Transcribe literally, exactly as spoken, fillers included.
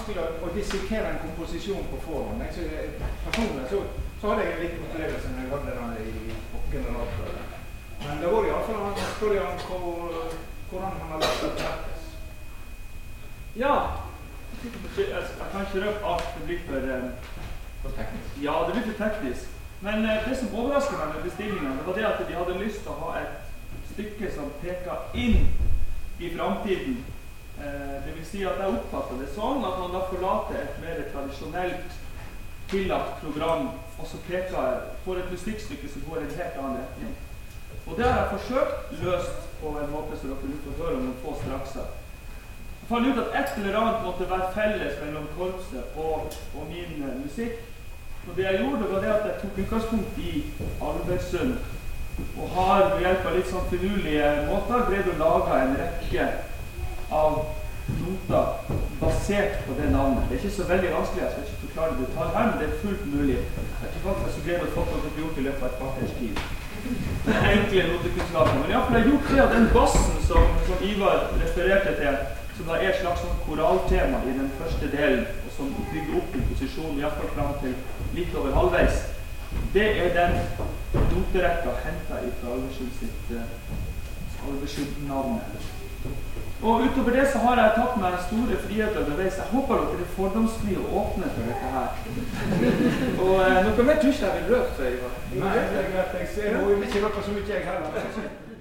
vanskelig å, å dissekere en komposisjon på forhånd. Så personlig så, så hadde jeg en liten opplevelse når jeg hadde den i generalprøven. Men det var i alle fall han spør om hvor, hvordan han har lagt det til. Ja, jeg, jeg kan ikke røpe at det blir for, um, for teknisk. Ja, det blir for teknisk. Men uh, det som overrasket meg med bestillingen, det var det at de hadde lyst til å ha et stykke som peker inn i fremtiden. Eh, det vil si at jeg oppfatter det sånn at man da forlater et mer tradisjonelt tillagt program, og så peker for et musikkstykke som går i en helt annen retning. Og det har jeg forsøkt løst på en måte som dere vil få høre om noen få strakser. Jeg fant ut at et eller annet måtte være felles mellom korpset og, og min uh, musikk. Og det jeg gjorde var det at jeg tok utgangspunkt i Alversund, og har ved hjelp av litt sånn finurlige måter greid å lage en rekke av noter basert på det navnet. Det er ikke så veldig vanskelig, jeg skal ikke forklare detalj her, men det er fullt mulig. Jeg tror faktisk så greid å få det gjort i løpet av et kvarters tid. Det er enkle notekunnskaper. Men i hvert fall har jeg gjort det av den bassen som, som Ivar refererte til, som da er et slags sånn koraltema i den første delen, og som bygger opp en posisjon, i hvert fall frem til litt over halvveis. Det er den noterekka hentet fra Alversund sitt uh, Alversund-navnet. Og utover det så har jeg tatt meg en store frihet underveis. Jeg håper dere er fordomsfri og åpne for dette her. Og uh, noe mer tror ikke jeg vil røpe, Ivar. Nei, det er greit. Jeg ser jo ikke røpe så mye jeg heller.